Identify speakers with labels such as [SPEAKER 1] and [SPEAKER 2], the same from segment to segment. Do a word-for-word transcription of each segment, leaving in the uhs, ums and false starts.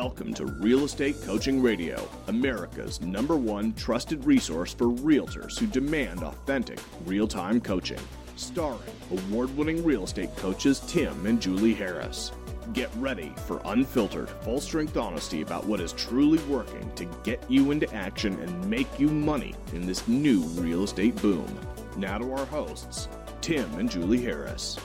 [SPEAKER 1] Welcome to Real Estate Coaching Radio, America's number one trusted resource for realtors who demand authentic, real-time coaching. Starring award-winning real estate coaches Tim and Julie Harris. Get ready for unfiltered, full-strength honesty about what is truly working to get you into action and make you money in this new real estate boom. Now to our hosts, Tim and Julie Harris.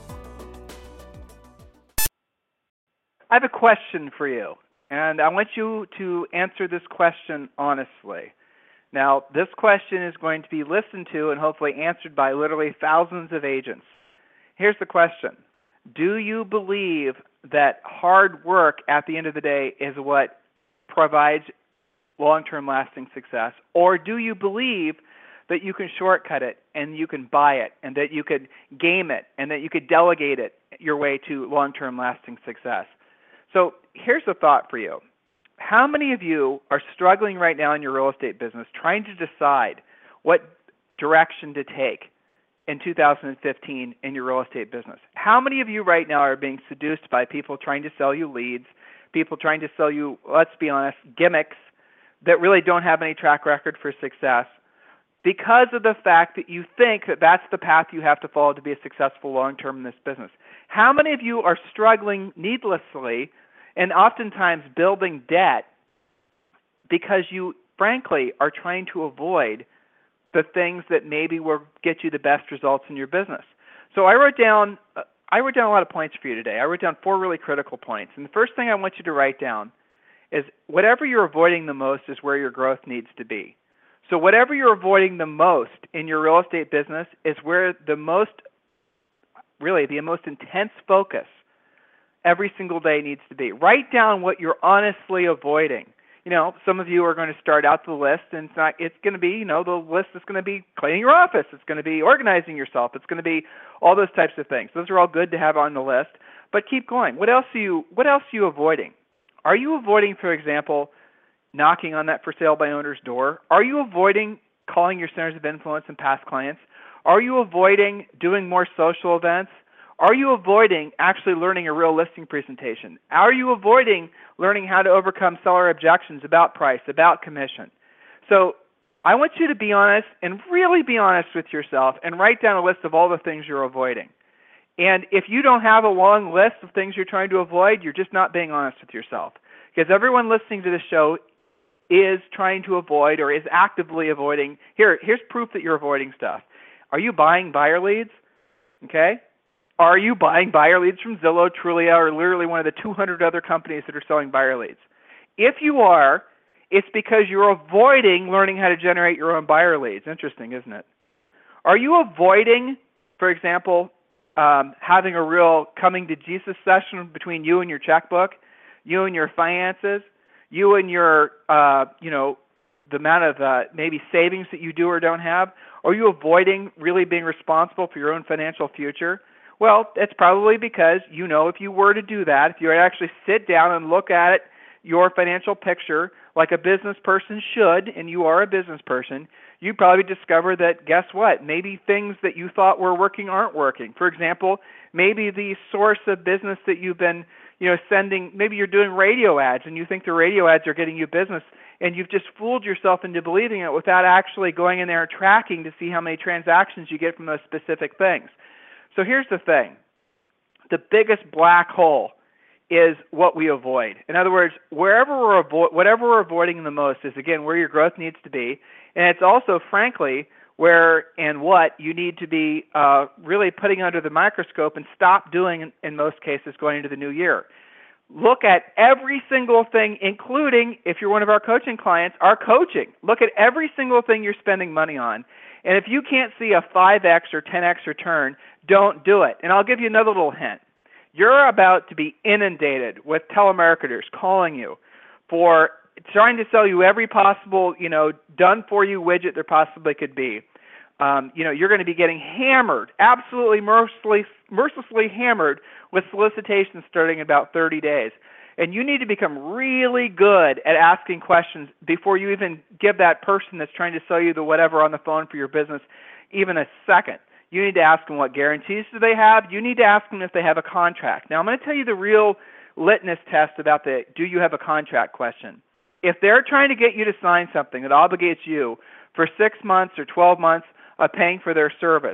[SPEAKER 2] I have a question for you, and I want you to answer this question honestly. Now, this question is going to be listened to and hopefully answered by literally thousands of agents. Here's the question. Do you believe that hard work at the end of the day is what provides long-term lasting success? Or do you believe that you can shortcut it and you can buy it and that you could game it and that you could delegate it your way to long-term lasting success? So here's a thought for you. How many of you are struggling right now in your real estate business trying to decide what direction to take in two thousand fifteen in your real estate business? How many of you right now are being seduced by people trying to sell you leads, people trying to sell you, let's be honest, gimmicks that really don't have any track record for success because of the fact that you think that that's the path you have to follow to be successful long-term in this business? How many of you are struggling needlessly and oftentimes building debt because you, frankly, are trying to avoid the things that maybe will get you the best results in your business? So I wrote down, uh, I wrote down a lot of points for you today. I wrote down four really critical points. And the first thing I want you to write down is whatever you're avoiding the most is where your growth needs to be. So whatever you're avoiding the most in your real estate business is where the most, really the most intense focus every single day needs to be. Write down what you're honestly avoiding. You know, some of you are going to start out the list, and it's not, it's going to be, you know, the list is going to be cleaning your office. It's going to be organizing yourself. It's going to be all those types of things. Those are all good to have on the list, but keep going. What else are you, what else are you avoiding? Are you avoiding, for example, knocking on that for sale by owner's door? Are you avoiding calling your centers of influence and past clients? Are you avoiding doing more social events? Are you avoiding actually learning a real listing presentation? Are you avoiding learning how to overcome seller objections about price, about commission? So I want you to be honest and really be honest with yourself and write down a list of all the things you're avoiding. And if you don't have a long list of things you're trying to avoid, you're just not being honest with yourself. Because everyone listening to this show is trying to avoid or is actively avoiding. Here, here's proof that you're avoiding stuff. Are you buying buyer leads? Okay. Are you buying buyer leads from Zillow, Trulia, or literally one of the two hundred other companies that are selling buyer leads? If you are, it's because you're avoiding learning how to generate your own buyer leads. Interesting, isn't it? Are you avoiding, for example, um, having a real coming to Jesus session between you and your checkbook, you and your finances, you and your, uh, you know, the amount of uh, maybe savings that you do or don't have? Are you avoiding really being responsible for your own financial future? Well, it's probably because, you know, if you were to do that, if you were to actually sit down and look at it, your financial picture like a business person should, and you are a business person, you probably discover that, guess what, maybe things that you thought were working aren't working. For example, maybe the source of business that you've been, you know, sending, maybe you're doing radio ads and you think the radio ads are getting you business, and you've just fooled yourself into believing it without actually going in there and tracking to see how many transactions you get from those specific things. So here's the thing. The biggest black hole is what we avoid. In other words, wherever we're avo- whatever we're avoiding the most is, again, where your growth needs to be. And it's also, frankly, where and what you need to be uh, really putting under the microscope and stop doing in, in most cases going into the new year. Look at every single thing, including, if you're one of our coaching clients, our coaching. Look at every single thing you're spending money on. And if you can't see a five X or ten X return, don't do it. And I'll give you another little hint. You're about to be inundated with telemarketers calling you for trying to sell you every possible, you know, done-for-you widget there possibly could be. Um, you know, you're going to be getting hammered, absolutely mercilessly, mercilessly hammered with solicitations starting in about thirty days. And you need to become really good at asking questions before you even give that person that's trying to sell you the whatever on the phone for your business even a second. You need to ask them what guarantees do they have. You need to ask them if they have a contract. Now, I'm going to tell you the real litmus test about the do you have a contract question. If they're trying to get you to sign something that obligates you for six months or twelve months of paying for their service,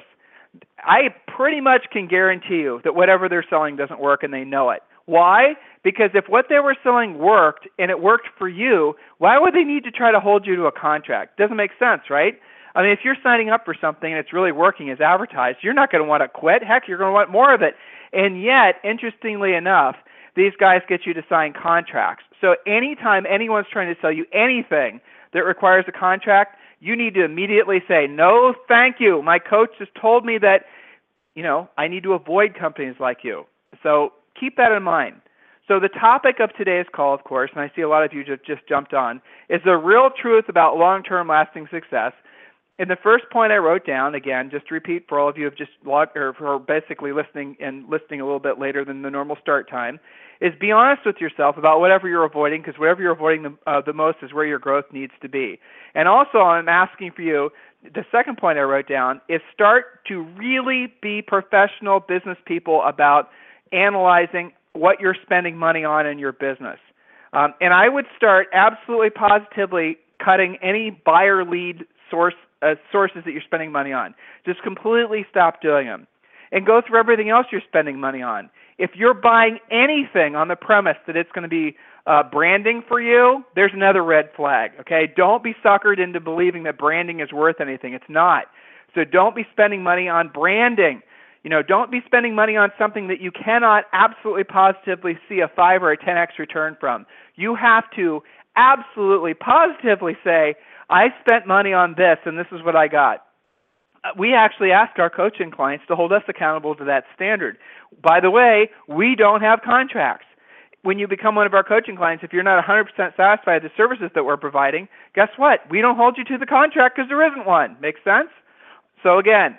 [SPEAKER 2] I pretty much can guarantee you that whatever they're selling doesn't work and they know it. Why? Because if what they were selling worked and it worked for you, why would they need to try to hold you to a contract? Doesn't make sense, right? I mean, if you're signing up for something and it's really working as advertised, you're not going to want to quit. Heck, you're going to want more of it. And yet, interestingly enough, these guys get you to sign contracts. So anytime anyone's trying to sell you anything that requires a contract, you need to immediately say, no, thank you. My coach just told me that, you know, I need to avoid companies like you. So keep that in mind. So the topic of today's call, of course, and I see a lot of you just, just jumped on, is the real truth about long-term lasting success. And the first point I wrote down, again, just to repeat for all of you who have just logged, or for basically listening and listening a little bit later than the normal start time, is be honest with yourself about whatever you're avoiding, because whatever you're avoiding the, uh, the most is where your growth needs to be. And also, I'm asking for you, the second point I wrote down is start to really be professional business people about analyzing what you're spending money on in your business. Um, and I would start absolutely positively cutting any buyer lead source uh, sources that you're spending money on. Just completely stop doing them. And go through everything else you're spending money on. If you're buying anything on the premise that it's going to be uh, branding for you, there's another red flag, okay? Don't be suckered into believing that branding is worth anything. It's not. So don't be spending money on branding. You know, don't be spending money on something that you cannot absolutely positively see a five or a ten X return from. You have to absolutely positively say, I spent money on this and this is what I got. We actually ask our coaching clients to hold us accountable to that standard. By the way, we don't have contracts. When you become one of our coaching clients, if you're not one hundred percent satisfied with the services that we're providing, guess what? We don't hold you to the contract because there isn't one. Make sense? So again,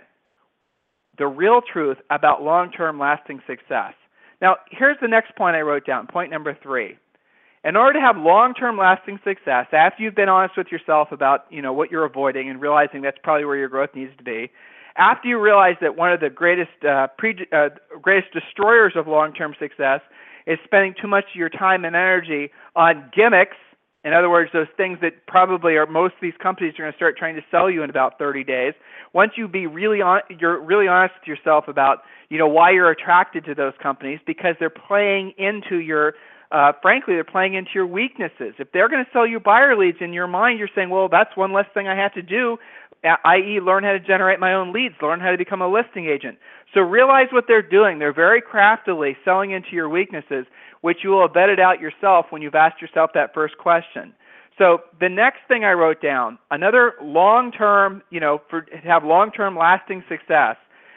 [SPEAKER 2] the real truth about long-term lasting success. Now, here's the next point I wrote down, point number three. In order to have long-term lasting success, after you've been honest with yourself about, you know, what you're avoiding and realizing that's probably where your growth needs to be, after you realize that one of the greatest uh, pre, uh, greatest destroyers of long-term success is spending too much of your time and energy on gimmicks, in other words, those things that probably are most of these companies are going to start trying to sell you in about thirty days. Once you be really on, you're really honest with yourself about, you know, why you're attracted to those companies, because they're playing into your Uh, frankly, they're playing into your weaknesses. If they're going to sell you buyer leads, in your mind, you're saying, well, that's one less thing I have to do, that is learn how to generate my own leads, learn how to become a listing agent. So realize what they're doing. They're very craftily selling into your weaknesses, which you will have vetted out yourself when you've asked yourself that first question. So the next thing I wrote down, another long-term, you know, for to have long-term lasting success,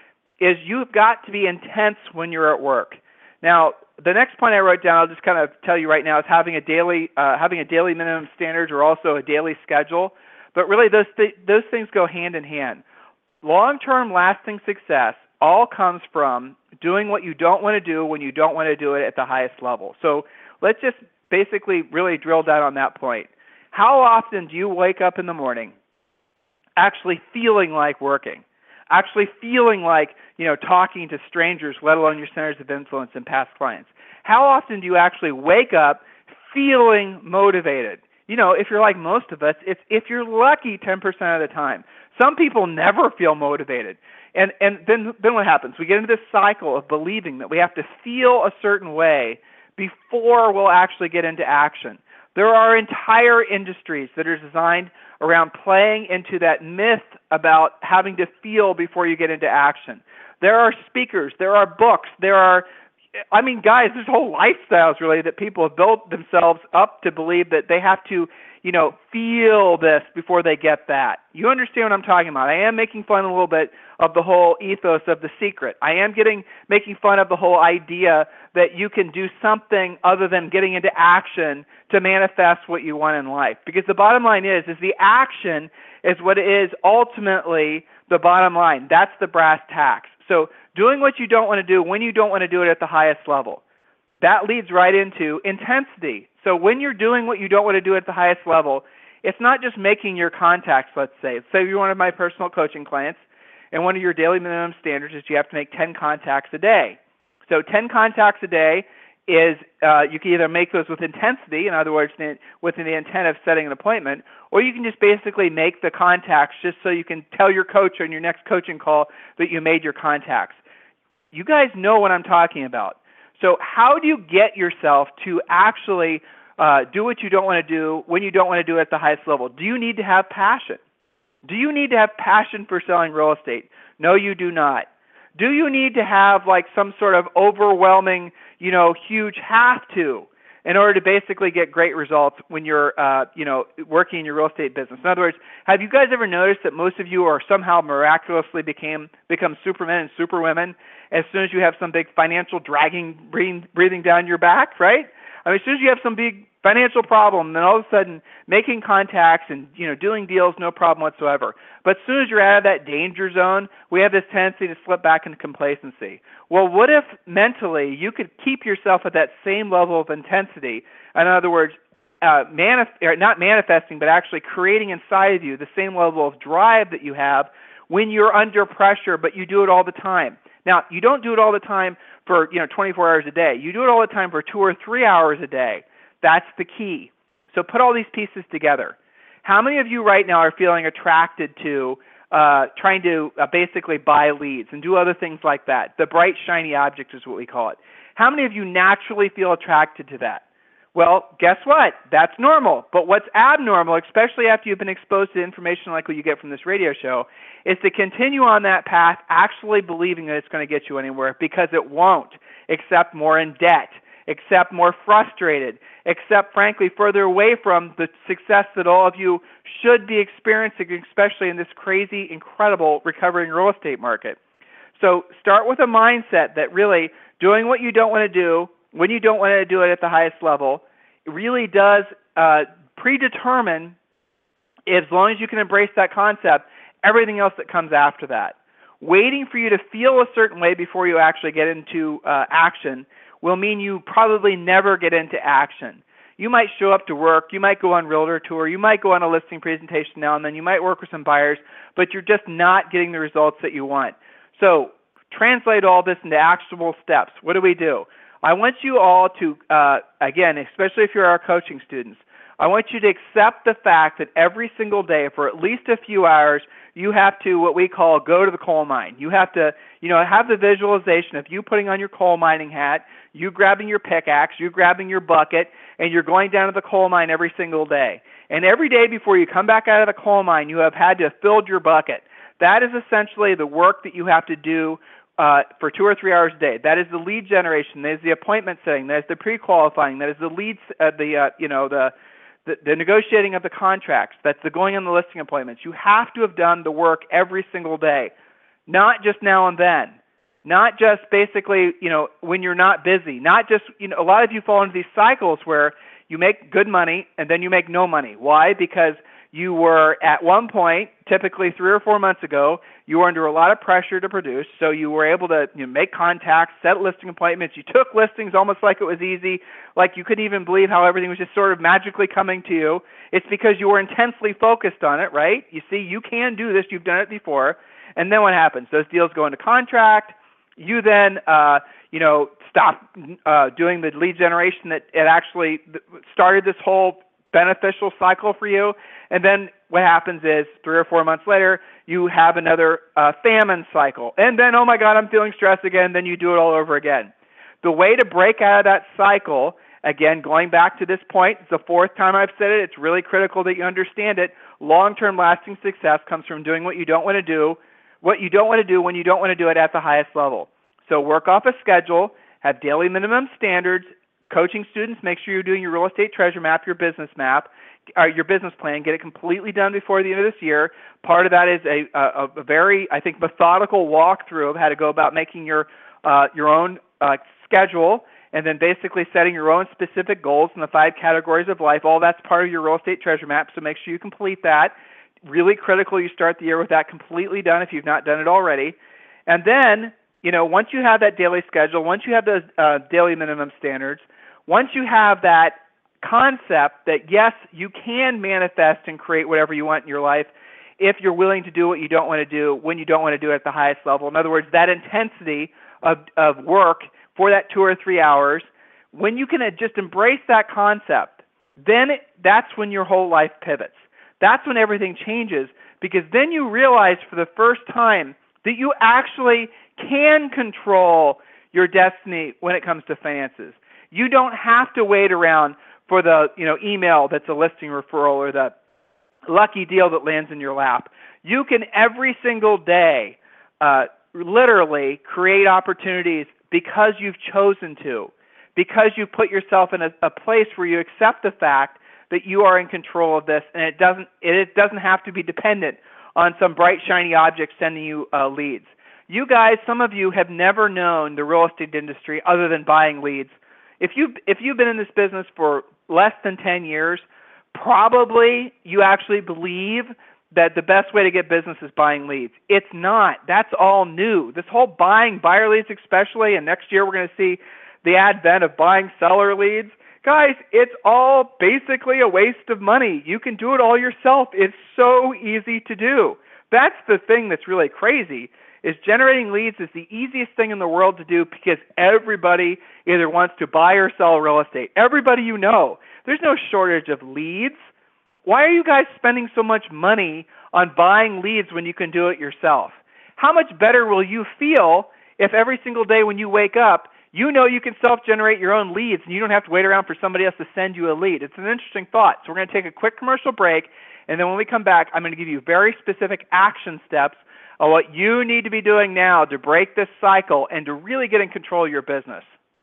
[SPEAKER 2] is you've got to be intense when you're at work. Now, the next point I wrote down, I'll just kind of tell you right now, is having a daily, uh, having a daily minimum standards or also a daily schedule. But really, those th- those things go hand in hand. Long-term lasting success all comes from doing what you don't want to do when you don't want to do it at the highest level. So let's just basically really drill down on that point. How often do you wake up in the morning actually feeling like working? Actually feeling like, you know, talking to strangers, let alone your centers of influence and past clients? How often do you actually wake up feeling motivated? You know, if you're like most of us, it's, if you're lucky, ten percent of the time. Some people never feel motivated. And, and then, then what happens? We get into this cycle of believing that we have to feel a certain way before we'll actually get into action. There are entire industries that are designed around playing into that myth about having to feel before you get into action. There are speakers, there are books, there are, I mean, guys, there's whole lifestyles really that people have built themselves up to believe that they have to, you know, feel this before they get that. You understand what I'm talking about. I am making fun a little bit of the whole ethos of The Secret. I am getting making fun of the whole idea that you can do something other than getting into action to manifest what you want in life. Because the bottom line is, is the action is what is ultimately the bottom line. That's the brass tacks. So doing what you don't want to do when you don't want to do it at the highest level. That leads right into intensity. So when you're doing what you don't want to do at the highest level, it's not just making your contacts, let's say. Say you're one of my personal coaching clients, and one of your daily minimum standards is you have to make ten contacts a day. So ten contacts a day is uh, you can either make those with intensity, in other words, with the intent of setting an appointment, or you can just basically make the contacts just so you can tell your coach on your next coaching call that you made your contacts. You guys know what I'm talking about. So how do you get yourself to actually uh, do what you don't want to do when you don't want to do it at the highest level? Do you need to have passion? Do you need to have passion for selling real estate? No, you do not. Do you need to have like some sort of overwhelming, you know, huge have to in order to basically get great results when you're, uh, you know, working in your real estate business? In other words, have you guys ever noticed that most of you are somehow miraculously became become supermen and superwomen as soon as you have some big financial dragging, breathing, breathing down your back, right? I mean, as soon as you have some big financial problem, then all of a sudden making contacts and, you know, doing deals, no problem whatsoever. But as soon as you're out of that danger zone, we have this tendency to slip back into complacency. Well, what if mentally you could keep yourself at that same level of intensity? In other words, uh, manif- or not manifesting, but actually creating inside of you the same level of drive that you have when you're under pressure, but you do it all the time. Now, you don't do it all the time for, you know, twenty-four hours a day. You do it all the time for two or three hours a day. That's the key. So put all these pieces together. How many of you right now are feeling attracted to uh, trying to uh, basically buy leads and do other things like that? The bright, shiny object is what we call it. How many of you naturally feel attracted to that? Well, guess what? That's normal. But what's abnormal, especially after you've been exposed to information like what you get from this radio show, is to continue on that path actually believing that it's going to get you anywhere, because it won't, except more in debt, except more frustrated, except frankly further away from the success that all of you should be experiencing, especially in this crazy, incredible recovering real estate market. So start with a mindset that really doing what you don't want to do when you don't want to do it at the highest level, it really does uh, predetermine, as long as you can embrace that concept, everything else that comes after that. Waiting for you to feel a certain way before you actually get into uh, action will mean you probably never get into action. You might show up to work, you might go on realtor tour, you might go on a listing presentation now and then, you might work with some buyers, but you're just not getting the results that you want. So translate all this into actionable steps. What do we do? I want you all to, uh, again, especially if you're our coaching students, I want you to accept the fact that every single day for at least a few hours, you have to, what we call, go to the coal mine. You have to, you know, have the visualization of you putting on your coal mining hat, you grabbing your pickaxe, you grabbing your bucket, and you're going down to the coal mine every single day. And every day before you come back out of the coal mine, you have had to have filled your bucket. That is essentially the work that you have to do Uh, for two or three hours a day. That is the lead generation. That is the appointment setting. That is the pre-qualifying. That is the leads. Uh, the uh, you know the, the the negotiating of the contracts. That's the going on the listing appointments. You have to have done the work every single day, not just now and then. Not just basically you know when you're not busy. Not just you know a lot of you fall into these cycles where you make good money and then you make no money. Why? Because you were at one point, typically three or four months ago, you were under a lot of pressure to produce, so you were able to you know, make contacts, set listing appointments. You took listings almost like it was easy, like you couldn't even believe how everything was just sort of magically coming to you. It's because you were intensely focused on it, right? You see, you can do this. You've done it before. And then what happens? Those deals go into contract. You then, uh, you know, stop uh, doing the lead generation that it actually started this whole beneficial cycle for you. And then what happens is three or four months later, you have another uh, famine cycle. And then, oh my God, I'm feeling stressed again. Then you do it all over again. The way to break out of that cycle, again, going back to this point, it's the fourth time I've said it. It's really critical that you understand it. Long-term lasting success comes from doing what you don't want to do, what you don't want to do when you don't want to do it at the highest level. So work off a schedule, have daily minimum standards. Coaching students, make sure you're doing your real estate treasure map, your business map, uh, your business plan. Get it completely done before the end of this year. Part of that is a, a, a very, I think, methodical walkthrough of how to go about making your uh, your own uh, schedule, and then basically setting your own specific goals in the five categories of life. All that's part of your real estate treasure map, so make sure you complete that. Really critical you start the year with that completely done if you've not done it already. And then, you know, once you have that daily schedule, once you have those uh, daily minimum standards, once you have that concept that, yes, you can manifest and create whatever you want in your life if you're willing to do what you don't want to do when you don't want to do it at the highest level. In other words, that intensity of, of work for that two or three hours When you can just embrace that concept, then it, that's when your whole life pivots. That's when everything changes, because then you realize for the first time that you actually can control your destiny when it comes to finances. You don't have to wait around for the you know email that's a listing referral or the lucky deal that lands in your lap. You can every single day uh, literally create opportunities because you've chosen to, because you put yourself in a, a place where you accept the fact that you are in control of this, and it doesn't it doesn't have to be dependent on some bright, shiny object sending you uh, leads. You guys, some of you have never known the real estate industry other than buying leads. If you if you've been in this business for less than ten years, probably you actually believe that the best way to get business is buying leads. It's not. That's all new. This whole buying buyer leads especially, and next year we're going to see the advent of buying seller leads. Guys, it's all basically a waste of money. You can do it all yourself. It's so easy to do. That's the thing that's really crazy, is generating leads is the easiest thing in the world to do because everybody either wants to buy or sell real estate. Everybody you know. There's no shortage of leads. Why are you guys spending so much money on buying leads when you can do it yourself? How much better will you feel if every single day when you wake up, you know you can self-generate your own leads and you don't have to wait around for somebody else to send you a lead? It's an interesting thought. So we're going to take a quick commercial break, and then when we come back, I'm going to give you very specific action steps on what you need to be doing now to break this cycle and to really get in control of your business.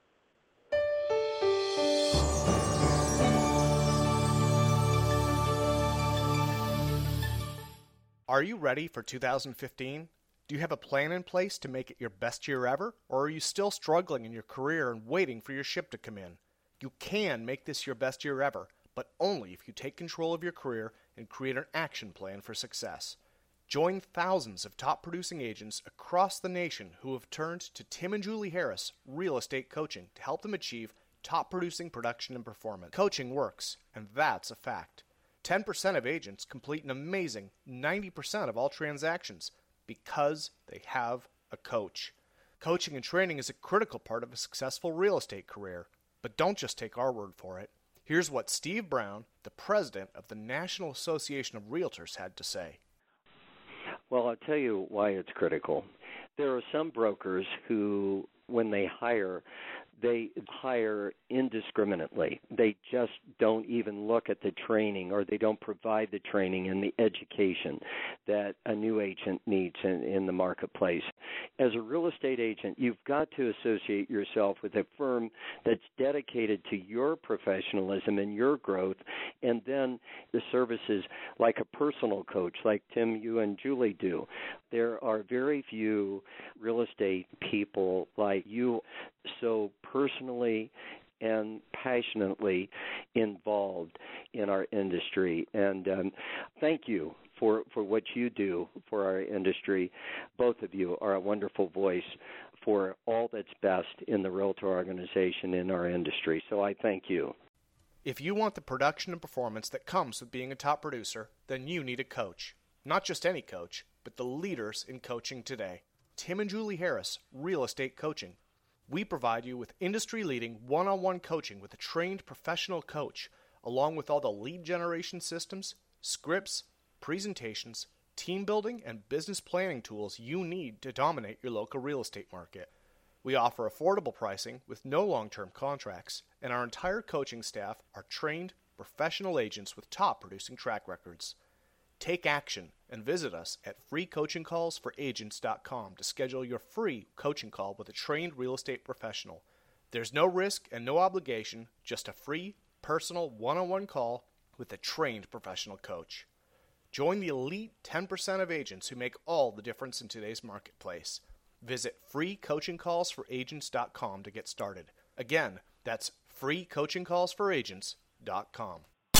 [SPEAKER 3] Are you ready for two thousand fifteen? Do you have a plan in place to make it your best year ever? Or are you still struggling in your career and waiting for your ship to come in? You can make this your best year ever, but only if you take control of your career and create an action plan for success. Join thousands of top-producing agents across the nation who have turned to Tim and Julie Harris Real Estate Coaching to help them achieve top-producing production and performance. Coaching works, and that's a fact. ten percent of agents complete an amazing ninety percent of all transactions because they have a coach. Coaching and training is a critical part of a successful real estate career, but don't just take our word for it. Here's what Steve Brown, the president of the National Association of Realtors, had to say.
[SPEAKER 4] Well, I'll tell you why it's critical. There are some brokers who, when they hire, they hire indiscriminately. They just don't even look at the training, or they don't provide the training and the education that a new agent needs in, in the marketplace. As a real estate agent, you've got to associate yourself with a firm that's dedicated to your professionalism and your growth, and then the services like a personal coach, like Tim, you and Julie do. There are very few real estate people like you, so personally and passionately involved in our industry. And um, thank you for, for what you do for our industry. Both of you are a wonderful voice for all that's best in the Realtor organization in our industry. So I thank you.
[SPEAKER 3] If you want the production and performance that comes with being a top producer, then you need a coach. Not just any coach, but the leaders in coaching today. Tim and Julie Harris, Real Estate Coaching. We provide you with industry-leading one-on-one coaching with a trained professional coach, along with all the lead generation systems, scripts, presentations, team building, and business planning tools you need to dominate your local real estate market. We offer affordable pricing with no long-term contracts, and our entire coaching staff are trained, professional agents with top producing track records. Take action and visit us at free coaching calls for agents dot com to schedule your free coaching call with a trained real estate professional. There's no risk and no obligation, just a free, personal, one-on-one call with a trained professional coach. Join the elite ten percent of agents who make all the difference in today's marketplace. Visit free coaching calls for agents dot com to get started. Again, that's free coaching calls for agents dot com.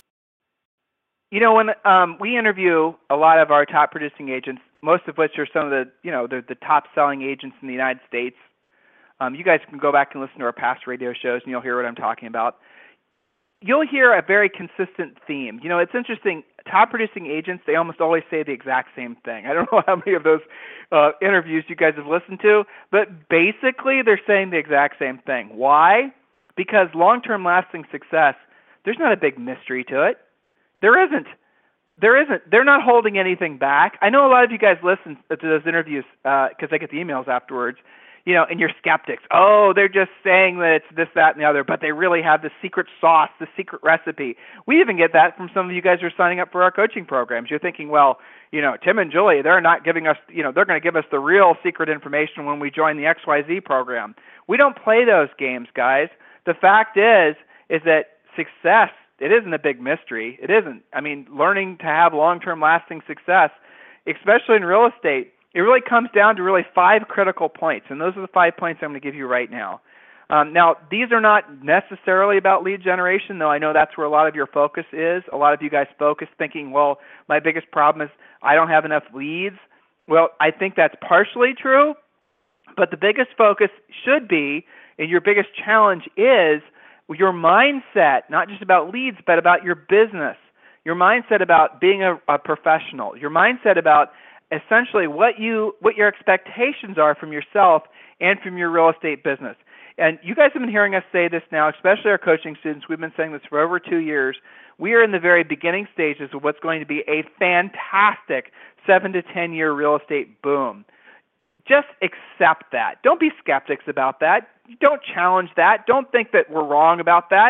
[SPEAKER 2] You know, when um, we interview a lot of our top producing agents, most of which are some of the, you know, the, the top selling agents in the United States, um, you guys can go back and listen to our past radio shows and you'll hear what I'm talking about. You'll hear a very consistent theme. You know, it's interesting. Top producing agents, they almost always say the exact same thing. I don't know how many of those uh, interviews you guys have listened to, but basically they're saying the exact same thing. Why? because long-term lasting success, there's not a big mystery to it. There isn't. There isn't. They're not holding anything back. I know a lot of you guys listen to those interviews because uh, I get the emails afterwards, you know, and you're skeptics. Oh, they're just saying that it's this, that, and the other, but they really have the secret sauce, the secret recipe. We even get that from some of you guys who are signing up for our coaching programs. You're thinking, well, you know, Tim and Julie, they're not giving us, you know, they're going to give us the real secret information when we join the X Y Z program. We don't play those games, guys. The fact is, is that success, it isn't a big mystery. It isn't. I mean, learning to have long-term lasting success, especially in real estate, it really comes down to really five critical points, and those are the five points I'm going to give you right now. Um, now, these are not necessarily about lead generation, though I know that's where a lot of your focus is. A lot of you guys focus thinking, well, my biggest problem is I don't have enough leads. Well, I think that's partially true, but the biggest focus should be, and your biggest challenge is, your mindset, not just about leads, but about your business, your mindset about being a, a professional, your mindset about essentially what you what your expectations are from yourself and from your real estate business. And you guys have been hearing us say this now, especially our coaching students. We've been saying this for over two years. We are in the very beginning stages of what's going to be a fantastic seven to ten year real estate boom. Just accept that. Don't be skeptics about that. Don't challenge that. Don't think that we're wrong about that.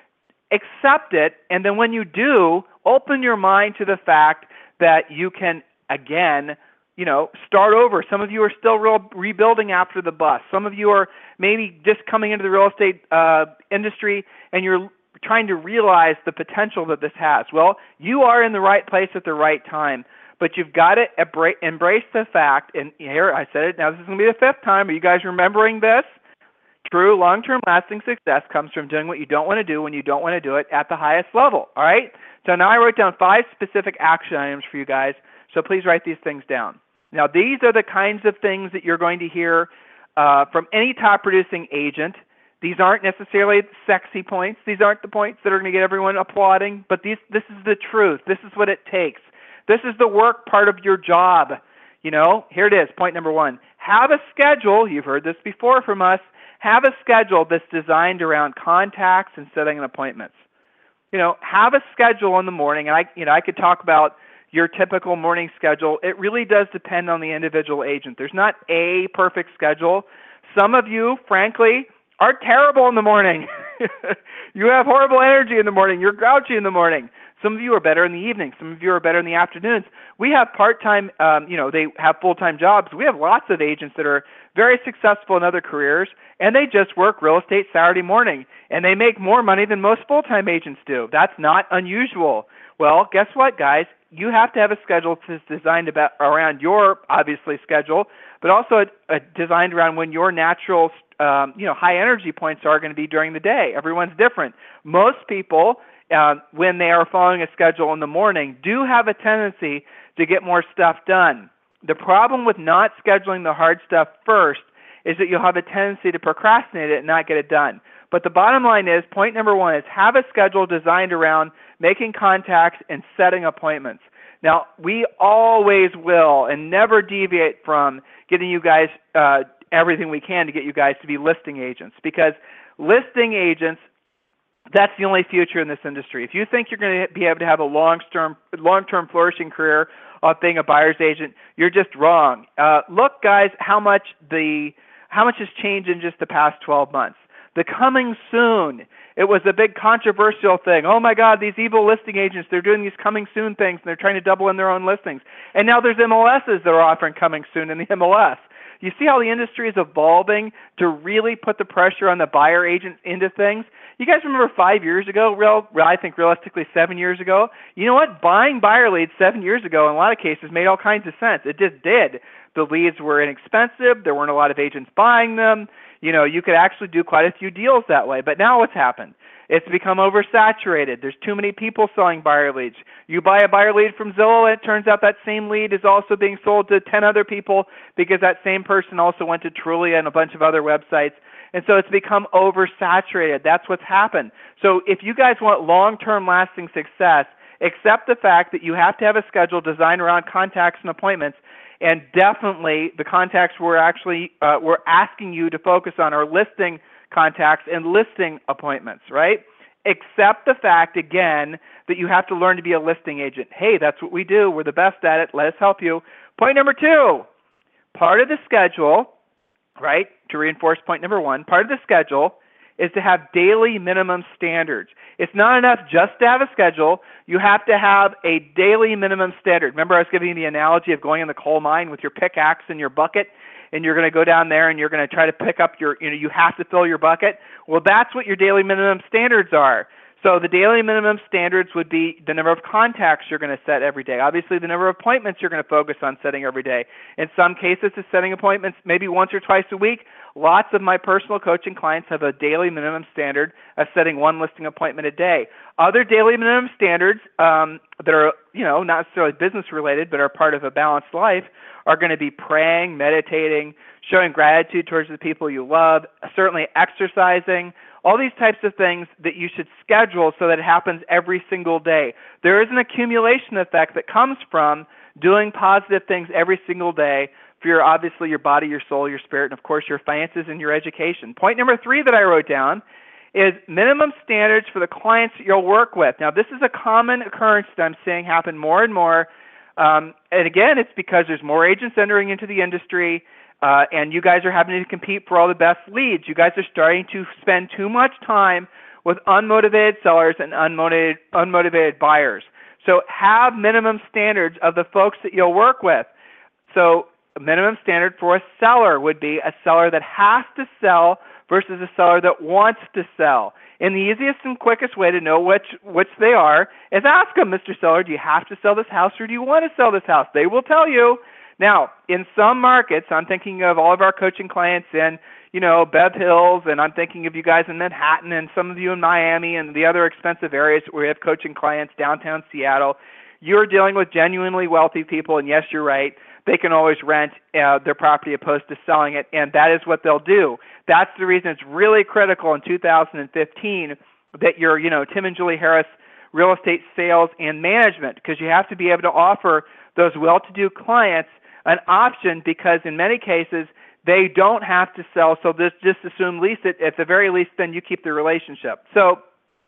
[SPEAKER 2] Accept it, and then when you do, open your mind to the fact that you can, again, you know, start over. Some of you are still real, rebuilding after the bust. Some of you are maybe just coming into the real estate uh, industry, and you're trying to realize the potential that this has. Well, you are in the right place at the right time. But you've got to embrace the fact, and here I said it, now this is going to be the fifth time. Are you guys remembering this? True long-term lasting success comes from doing what you don't want to do when you don't want to do it at the highest level, all right? So now I wrote down five specific action items for you guys, so please write these things down. Now these are the kinds of things that you're going to hear uh, from any top-producing agent. These aren't necessarily sexy points. These aren't the points that are going to get everyone applauding, but these, this is the truth. This is what it takes. This is the work part of your job. You know, here it is, point number one. Have a schedule, you've heard this before from us, have a schedule that's designed around contacts and setting appointments. You know, have a schedule in the morning, and I, you know, I could talk about your typical morning schedule. It really does depend on the individual agent. There's not a perfect schedule. Some of you, frankly, are terrible in the morning. You have horrible energy in the morning. You're grouchy in the morning. Some of you are better in the evening. Some of you are better in the afternoons. We have part-time, um, you know, they have full-time jobs. We have lots of agents that are very successful in other careers, and they just work real estate Saturday morning, and they make more money than most full-time agents do. That's not unusual. Well, guess what, guys? You have to have a schedule that's designed about, around your, obviously, schedule, but also a, a designed around when your natural, um, you know, high energy points are going to be during the day. Everyone's different. Most people, Uh, when they are following a schedule in the morning, do have a tendency to get more stuff done. The problem with not scheduling the hard stuff first is that you'll have a tendency to procrastinate it and not get it done. But the bottom line is, point number one is have a schedule designed around making contacts and setting appointments. Now, we always will and never deviate from getting you guys uh, everything we can to get you guys to be listing agents, because listing agents, that's the only future in this industry. If you think you're going to be able to have a long-term, long-term flourishing career of being a buyer's agent, you're just wrong. Uh, look, guys, how much the how much has changed in just the past twelve months. The coming soon, it was a big controversial thing. Oh my God, these evil listing agents, they're doing these coming soon things, and they're trying to double in their own listings. And now there's M L Ss that are offering coming soon in the M L S. You see how the industry is evolving to really put the pressure on the buyer agent into things? You guys remember five years ago, real, I think realistically seven years ago, you know what? Buying buyer leads seven years ago in a lot of cases made all kinds of sense. It just did. The leads were inexpensive. There weren't a lot of agents buying them. You know, you could actually do quite a few deals that way. But now what's happened? It's become oversaturated. There's too many people selling buyer leads. You buy a buyer lead from Zillow, and it turns out that same lead is also being sold to ten other people because that same person also went to Trulia and a bunch of other websites. And so it's become oversaturated. That's what's happened. So if you guys want long-term lasting success, accept the fact that you have to have a schedule designed around contacts and appointments. And definitely the contacts we're actually uh, we're asking you to focus on are listing contacts and listing appointments, right? Accept the fact, again, that you have to learn to be a listing agent. Hey, that's what we do. We're the best at it. Let us help you. Point number two, part of the schedule, right, to reinforce point number one, part of the schedule is to have daily minimum standards. It's not enough just to have a schedule. You have to have a daily minimum standard. Remember I was giving you the analogy of going in the coal mine with your pickaxe and your bucket, and you're going to go down there and you're going to try to pick up your, you know, you have to fill your bucket. Well, that's what your daily minimum standards are. So the daily minimum standards would be the number of contacts you're going to set every day. Obviously, the number of appointments you're going to focus on setting every day. In some cases, it's setting appointments maybe once or twice a week. Lots of my personal coaching clients have a daily minimum standard of setting one listing appointment a day. Other daily minimum standards um, that are, you know, not necessarily business related, but are part of a balanced life are going to be praying, meditating, showing gratitude towards the people you love, certainly exercising, all these types of things that you should schedule so that it happens every single day. There is an accumulation effect that comes from doing positive things every single day for your, obviously your body, your soul, your spirit, and of course your finances and your education. Point number three that I wrote down is minimum standards for the clients that you'll work with. Now, this is a common occurrence that I'm seeing happen more and more. Um, and again, it's because there's more agents entering into the industry. Uh, and you guys are having to compete for all the best leads. You guys are starting to spend too much time with unmotivated sellers and unmotivated, unmotivated buyers. So have minimum standards of the folks that you'll work with. So a minimum standard for a seller would be a seller that has to sell versus a seller that wants to sell. And the easiest and quickest way to know which, which they are is ask them, Mister Seller, do you have to sell this house or do you want to sell this house? They will tell you. Now, in some markets, I'm thinking of all of our coaching clients in, you know, Bev Hills, and I'm thinking of you guys in Manhattan, and some of you in Miami, and the other expensive areas where we have coaching clients, downtown Seattle. You're dealing with genuinely wealthy people, and yes, you're right. They can always rent uh, their property opposed to selling it, and that is what they'll do. That's the reason it's really critical in two thousand fifteen that you're, you know, Tim and Julie Harris Real Estate Sales and Management, because you have to be able to offer those well-to-do clients an option, because in many cases they don't have to sell, so this, just assume lease it. At the very least, then you keep the relationship. So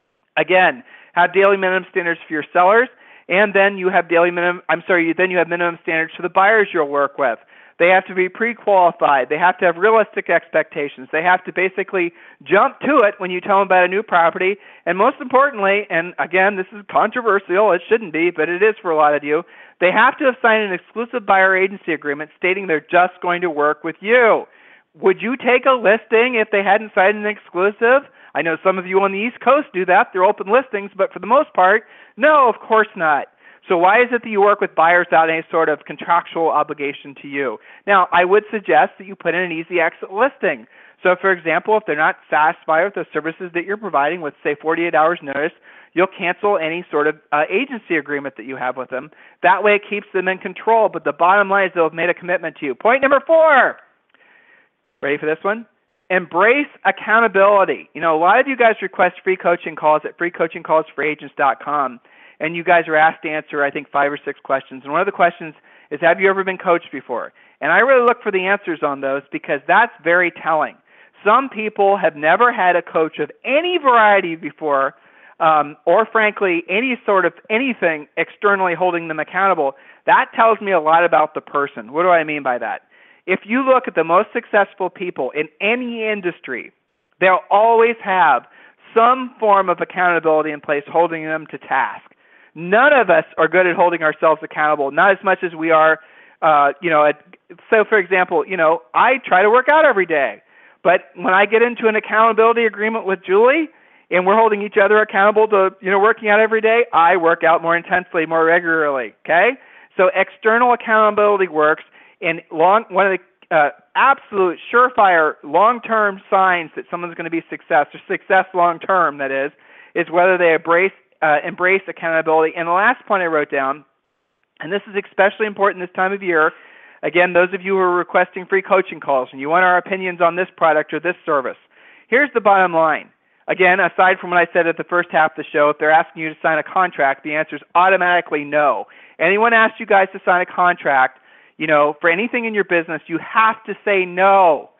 [SPEAKER 2] again, have daily minimum standards for your sellers, and then you have daily minimum, I'm sorry, then you have minimum standards for the buyers you'll work with. They have to be pre-qualified. They have to have realistic expectations. They have to basically jump to it when you tell them about a new property. And most importantly, and again, this is controversial, it shouldn't be, but it is for a lot of you, they have to have signed an exclusive buyer agency agreement stating they're just going to work with you. Would you take a listing if they hadn't signed an exclusive? I know some of you on the East Coast do that. They're open listings, but for the most part, no, of course not. So why is it that you work with buyers without any sort of contractual obligation to you? Now, I would suggest that you put in an easy exit listing. So, for example, if they're not satisfied with the services that you're providing with, say, forty-eight hours notice, you'll cancel any sort of uh, agency agreement that you have with them. That way it keeps them in control, but the bottom line is they'll have made a commitment to you. Point number four. Ready for this one? Embrace accountability. You know, a lot of you guys request free coaching calls at free coaching calls for agents dot com. And you guys are asked to answer, I think, five or six questions. And one of the questions is, have you ever been coached before? And I really look for the answers on those because that's very telling. Some people have never had a coach of any variety before, um, or frankly, any sort of anything externally holding them accountable. That tells me a lot about the person. What do I mean by that? If you look at the most successful people in any industry, they'll always have some form of accountability in place holding them to task. None of us are good at holding ourselves accountable, not as much as we are, uh, you know, at, so for example, you know, I try to work out every day, but when I get into an accountability agreement with Julie and we're holding each other accountable to, you know, working out every day, I work out more intensely, more regularly, okay? So external accountability works, and long, one of the uh, absolute surefire long-term signs that someone's going to be success, or success long-term, that is, is whether they embrace Uh, embrace accountability. And the last point I wrote down, and this is especially important this time of year, again, those of you who are requesting free coaching calls and you want our opinions on this product or this service, here's the bottom line. Again, aside from what I said at the first half of the show, if they're asking you to sign a contract, the answer is automatically no. Anyone asks you guys to sign a contract, you know, for anything in your business, you have to say no.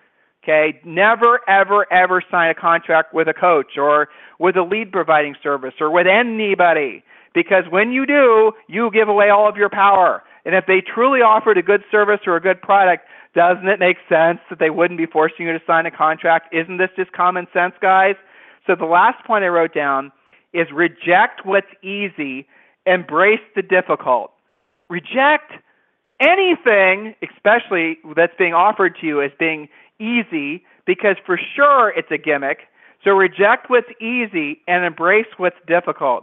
[SPEAKER 2] Okay, never, ever, ever sign a contract with a coach or with a lead providing service or with anybody, because when you do, you give away all of your power. And if they truly offered a good service or a good product, doesn't it make sense that they wouldn't be forcing you to sign a contract? Isn't this just common sense, guys? So the last point I wrote down is reject what's easy, embrace the difficult. Reject anything, especially that's being offered to you as being easy, because for sure it's a gimmick. So reject what's easy and embrace what's difficult.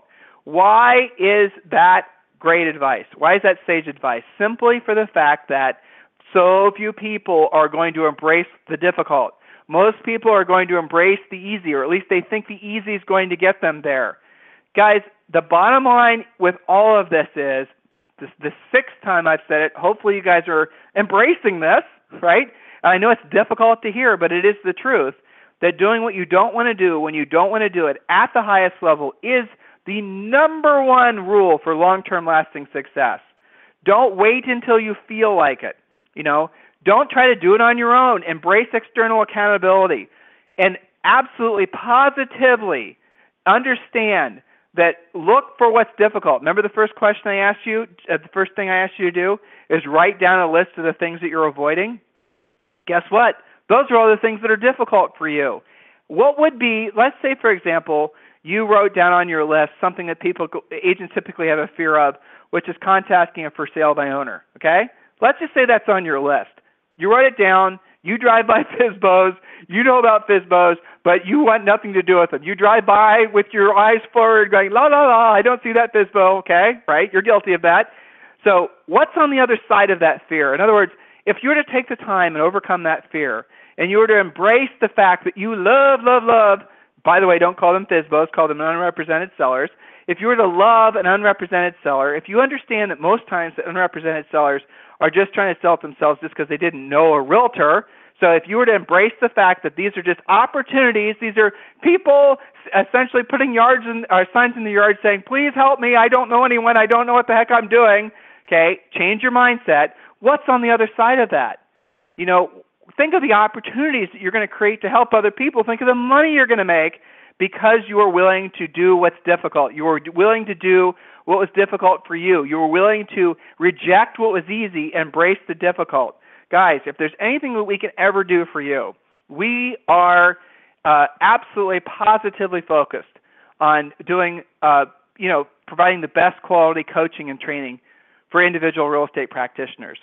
[SPEAKER 2] Why is that great advice? Why is that sage advice? Simply for the fact that so few people are going to embrace the difficult. Most people are going to embrace the easy, or at least they think the easy is going to get them there. Guys, the bottom line with all of this is, this the sixth time I've said it, hopefully you guys are embracing this, right? I know it's difficult to hear, but it is the truth, that doing what you don't want to do when you don't want to do it at the highest level is the number one rule for long-term lasting success. Don't wait until you feel like it. You know, don't try to do it on your own. Embrace external accountability, and absolutely positively understand that look for what's difficult. Remember the first question I asked you, uh, the first thing I asked you to do is write down a list of the things that you're avoiding. Guess what? Those are all the things that are difficult for you. What would be, let's say, for example, you wrote down on your list something that people, agents typically have a fear of, which is contacting a for sale by owner, okay? Let's just say that's on your list. You write it down, you drive by FSBOs, you know about FSBOs, but you want nothing to do with them. You drive by with your eyes forward going, la, la, la, I don't see that FSBO, okay? Right? You're guilty of that. So what's on the other side of that fear? In other words, if you were to take the time and overcome that fear, and you were to embrace the fact that you love, love, love, by the way, don't call them FSBOs, call them unrepresented sellers. If you were to love an unrepresented seller, if you understand that most times the unrepresented sellers are just trying to sell it themselves just because they didn't know a realtor, so if you were to embrace the fact that these are just opportunities, these are people essentially putting yards in, or signs in the yard saying, please help me, I don't know anyone, I don't know what the heck I'm doing, okay, change your mindset. What's on the other side of that? You know, think of the opportunities that you're going to create to help other people. Think of the money you're going to make because you are willing to do what's difficult. You are willing to do what was difficult for you. You were willing to reject what was easy, embrace the difficult. Guys, if there's anything that we can ever do for you, we are uh, absolutely positively focused on doing, uh, you know, providing the best quality coaching and training for individual real estate practitioners.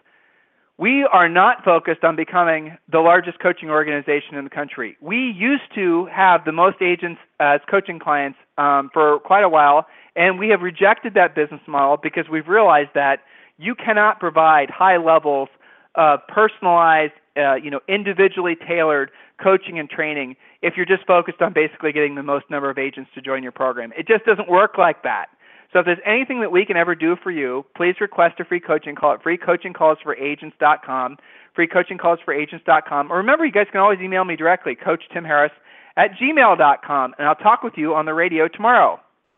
[SPEAKER 2] We are not focused on becoming the largest coaching organization in the country. We used to have the most agents as coaching clients um, for quite a while, and we have rejected that business model because we've realized that you cannot provide high levels of personalized, uh, you know, individually tailored coaching and training if you're just focused on basically getting the most number of agents to join your program. It just doesn't work like that. So if there's anything that we can ever do for you, please request a free coaching call at free coaching calls for agents dot com, free coaching calls for agents dot com. Or remember, you guys can always email me directly, coach tim harris at gmail dot com, and I'll talk with you on the radio tomorrow.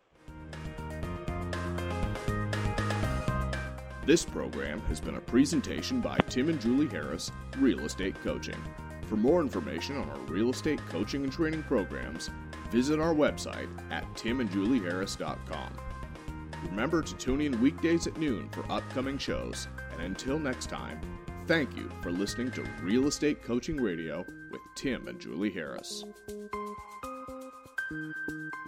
[SPEAKER 1] This program has been a presentation by Tim and Julie Harris, Real Estate Coaching. For more information on our real estate coaching and training programs, visit our website at tim and julie harris dot com. Remember to tune in weekdays at noon for upcoming shows. And until next time, thank you for listening to Real Estate Coaching Radio with Tim and Julie Harris.